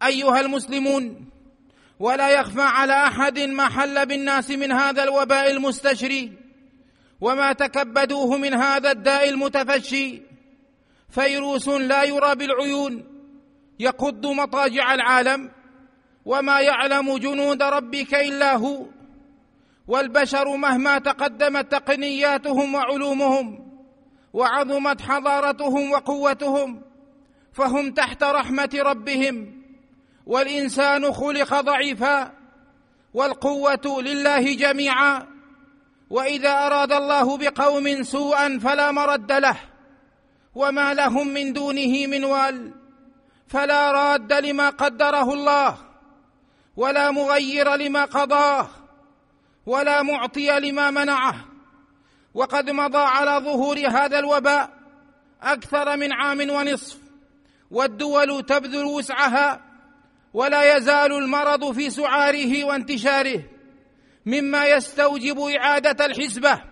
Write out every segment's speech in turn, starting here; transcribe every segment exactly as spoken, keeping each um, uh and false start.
أيها المسلمون، ولا يخفى على أحد ما حل بالناس من هذا الوباء المستشري وما تكبدوه من هذا الداء المتفشي. فيروس لا يرى بالعيون يقض مضاجع العالم، وما يعلم جنود ربك إلا هو. والبشر مهما تقدمت تقنياتهم وعلومهم وعظمت حضارتهم وقوتهم فهم تحت رحمة ربهم، والإنسان خلق ضعيفا والقوة لله جميعا. وإذا أراد الله بقوم سوءا فلا مرد له، وما لهم من دونه من وال، فلا راد لما قدره الله، ولا مغير لما قضاه، ولا معطي لما منعه. وقد مضى على ظهور هذا الوباء أكثر من عام ونصف، والدول تبذل وسعها، ولا يزال المرض في سعاره وانتشاره، مما يستوجب إعادة الحسبة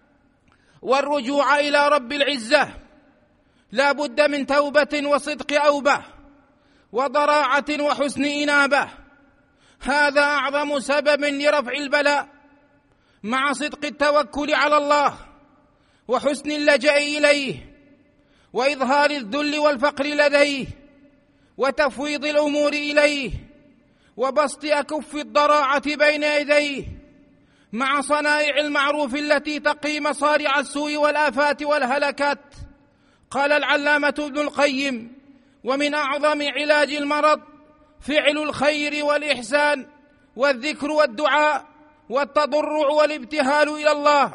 والرجوع إلى رب العزة. لا بد من توبة وصدق أوبة وضراعة وحسن إنابة. هذا أعظم سبب لرفع البلاء، مع صدق التوكل على الله وحسن اللجأ إليه وإظهار الذل والفقر لديه وتفويض الأمور إليه وبسط أكف الضراعة بين يديه، مع صنائع المعروف التي تقي مصارع السوء والآفات والهلكات. قال العلامة ابن القيم: ومن أعظم علاج المرض فعل الخير والإحسان والذكر والدعاء والتضرع والابتهال إلى الله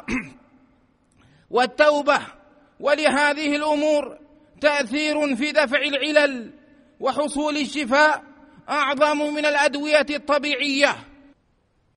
والتوبة. ولهذه الأمور تأثير في دفع العلل وحصول الشفاء أعظم من الأدوية الطبيعية.